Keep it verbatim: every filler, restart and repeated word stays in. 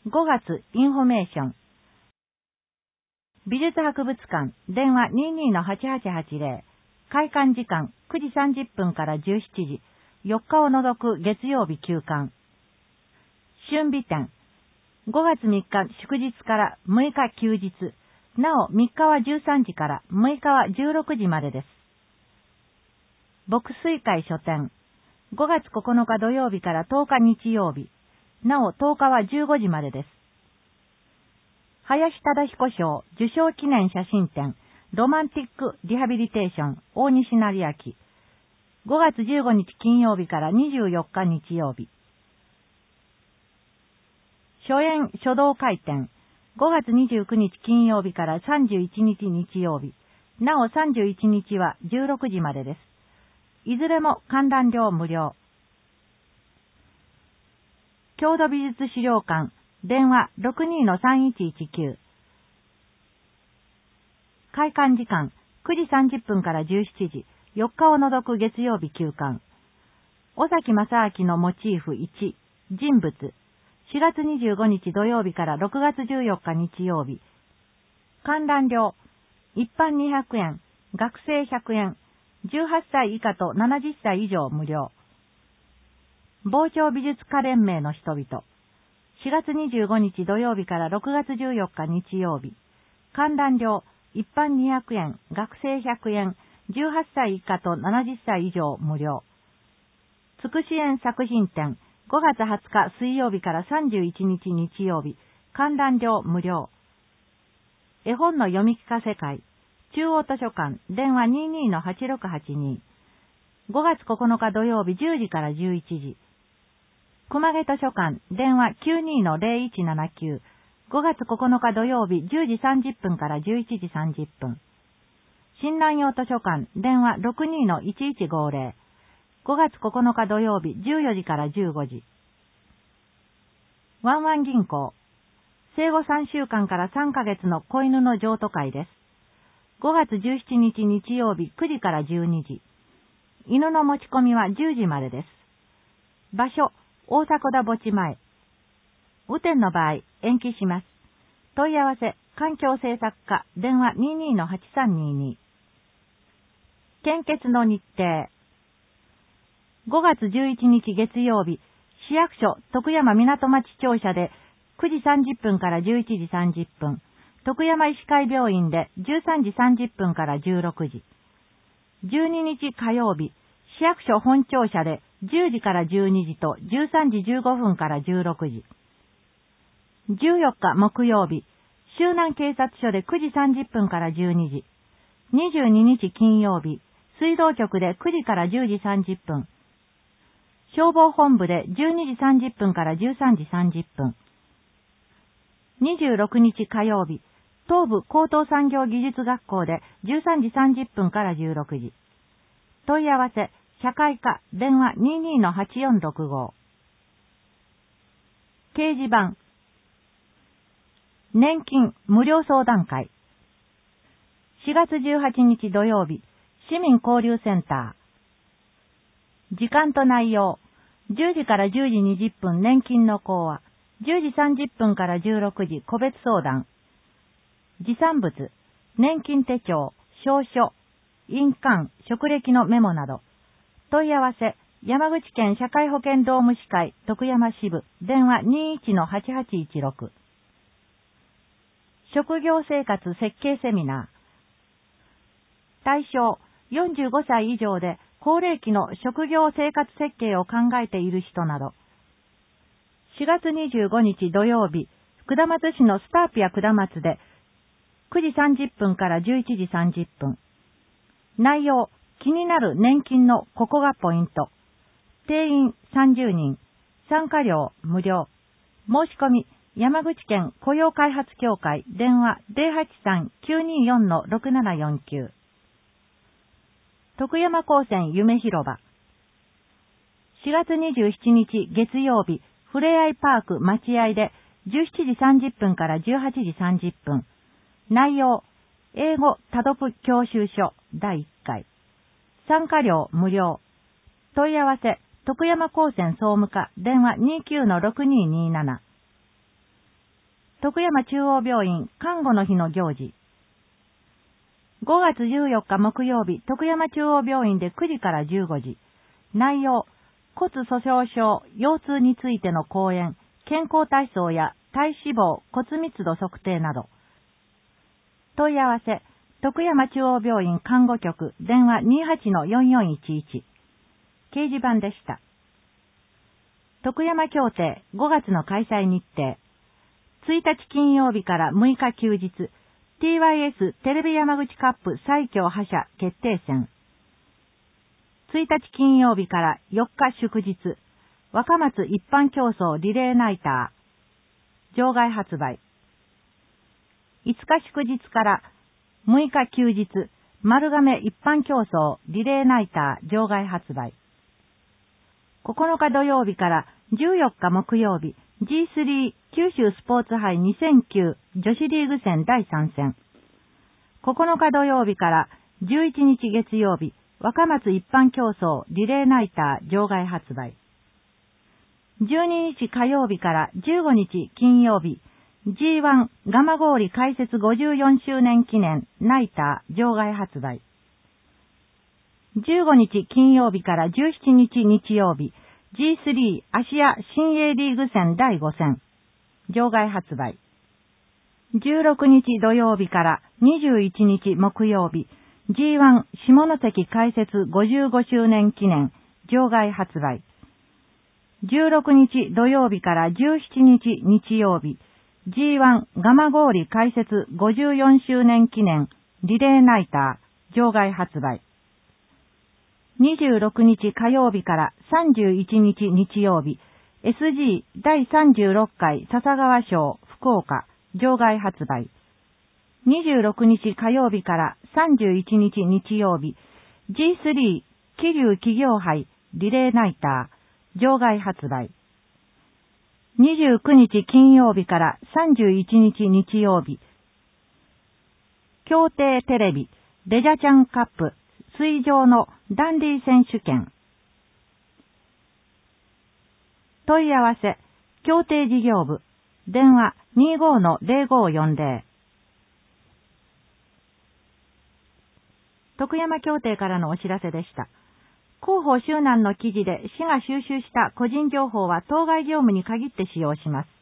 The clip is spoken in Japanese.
ごがつインフォメーション。美術博物館、電話 にじゅうにのはちはちはちぜろ。開館時間くじさんじゅっぷんからじゅうしちじ。よっかを除く月曜日休館。春美展。ごがつみっか祝日からむいか休日。なおみっかはじゅうさんじからむいかはじゅうろくじまでです。牧水会書店。ごがつここのか土曜日からとおか日曜日。なおとおかはじゅうごじまでです。林忠彦賞受賞記念写真展、ロマンティックリハビリテーション大西成明。ごがつじゅうごにち金曜日からにじゅうよっか日曜日。書苑書道会展、ごがつにじゅうくにち金曜日からさんじゅういちにち日曜日。なおさんじゅういちにちはじゅうろくじまでです。いずれも観覧料無料。郷土美術資料館、電話 ろくにのさんいちいちきゅう。開館時間くじさんじゅっぷんからじゅうしちじ、よっかを除く月曜日休館。尾崎正明のモチーフいち、人物。しがつにじゅうごにち土曜日からろくがつじゅうよっか日曜日。観覧料、一般にひゃくえん、学生ひゃくえん、じゅうはっさい以下とななじゅっさい以上無料。傍聴美術家連盟の人々。しがつにじゅうごにち土曜日からろくがつじゅうよっか日曜日。観覧料、一般にひゃくえん、学生ひゃくえん、じゅうはっさい以下とななじゅっさい以上無料。つくし園作品展、ごがつはつか水曜日からさんじゅういちにち日曜日。観覧料無料。絵本の読み聞かせ会、中央図書館、電話 にじゅうにのはちろくはちに。ごがつここのか土曜日じゅうじからじゅういちじ。熊毛図書館、電話 きゅうにのぜろいちななきゅう。ごがつここのか土曜日じゅうじさんじゅっぷんからじゅういちじさんじゅっぷん。親鸞用図書館、電話 ろくにのいちいちごぜろ。ごがつここのか土曜日じゅうよじからじゅうごじ。ワンワン銀行。生後さんしゅうかんからさんかげつの子犬の譲渡会です。ごがつじゅうしちにち日曜日くじからじゅうにじ。犬の持ち込みはじゅうじまでです。場所、大迫田墓地前。雨天の場合、延期します。問い合わせ、環境政策課、電話 にじゅうにのはちさんにに。献血の日程。ごがつじゅういちにち月曜日、市役所徳山港町庁舎でくじさんじゅっぷんからじゅういちじさんじゅっぷん。徳山医師会病院でじゅうさんじさんじゅっぷんからじゅうろくじ。じゅうににち火曜日、市役所本庁舎でじゅうじからじゅうにじとじゅうさんじじゅうごふんからじゅうろくじ。じゅうよっか木曜日、周南警察署でくじさんじゅっぷんからじゅうにじ。にじゅうににち金曜日、水道局でくじからじゅうじさんじゅっぷん。消防本部でじゅうにじさんじゅっぷんからじゅうさんじさんじゅっぷん。にじゅうろくにち火曜日、東部高等産業技術学校でじゅうさんじさんじゅっぷんからじゅうろくじ。問い合わせ、社会課、電話 にじゅうにのはちよんろくご。掲示板。年金無料相談会。しがつじゅうはちにち土曜日、市民交流センター。時間と内容。じゅうじからじゅうじにじゅっぷん年金の講話。じゅうじさんじゅっぷんからじゅうろくじ個別相談。持参物。年金手帳、証書、印鑑、職歴のメモなど。問い合わせ、山口県社会保険労務士会徳山支部、電話 にじゅういちのはちはちいちろく。職業生活設計セミナー。対象、よんじゅうごさい以上で高齢期の職業生活設計を考えている人など。しがつにじゅうごにち土曜日、下松市のスターピア下松でくじさんじゅっぷんからじゅういちじさんじゅっぷん。内容、気になる年金のここがポイント。定員さんじゅうにん。参加料無料。申し込み、山口県雇用開発協会電話 ゼロはちさんきゅうによんのろくななよんきゅう。徳山高専夢広場。しがつにじゅうしちにち月曜日、ふれあいパーク待合でじゅうしちじさんじゅっぷんからじゅうはちじさんじゅっぷん。内容、英語多読教習所だいいっかい。参加料無料。問い合わせ、徳山高専総務課電話 にじゅうきゅうのろくにーにーなな。 徳山中央病院看護の日の行事。ごがつじゅうよっか木曜日、徳山中央病院でくじからじゅうごじ。内容、骨粗鬆症、腰痛についての講演、健康体操や体脂肪、骨密度測定など。問い合わせ、徳山中央病院看護局、電話 にはちのよんよんいちいち。掲示板でした。徳山協定ごがつの開催日程。ついたち金曜日からむいか休日、ティーワイエス テレビ山口カップ最強覇者決定戦。ついたち金曜日からよっか祝日、若松一般競争リレーナイター、場外発売。いつか祝日からむいか休日、丸亀一般競争リレーナイター、場外発売。ここのか土曜日からじゅうよっか木曜日、ジースリー 九州スポーツ杯にせんきゅう女子リーグ戦だいさん戦。ここのか土曜日からじゅういちにち月曜日、若松一般競争リレーナイター場外発売。じゅうににち火曜日からじゅうごにち金曜日、ジーワン 蒲郡開設ごじゅうよんしゅうねん記念ナイター場外発売。じゅうごにち金曜日からじゅうしちにち日曜日、ジースリー アジア新鋭リーグ戦だいご戦、場外発売。じゅうろくにち土曜日からにじゅういちにち木曜日、ジーワン 下関開設ごじゅうごしゅうねん記念、場外発売。じゅうろくにち土曜日からじゅうしちにち日曜日、ジーワン 蒲郡開設ごじゅうよんしゅうねん記念、リレーナイター、場外発売。にじゅうろくにち火曜日からさんじゅういちにち日曜日、エスジー だいさんじゅうろっかい笹川賞福岡場外発売。にじゅうろくにち火曜日からさんじゅういちにち日曜日、ジースリー 桐生企業杯リレーナイター場外発売。にじゅうくにち金曜日からさんじゅういちにち日曜日、協定テレビレジャチャンカップ水上のダンディ選手権。問い合わせ、協定事業部、電話 にじゅうごのゼロごよんゼロ。徳山協定からのお知らせでした。広報周南の記事で市が収集した個人情報は当該業務に限って使用します。